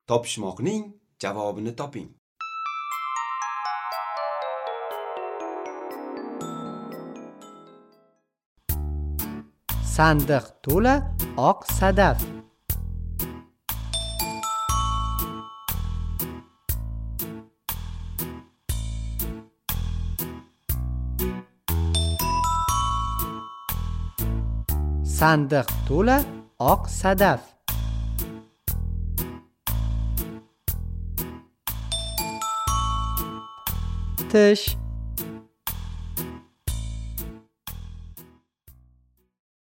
Topishmoqning javobini toping. Sandiq to'la oq sadaf. Sandiq to'la oq sadaf. Tish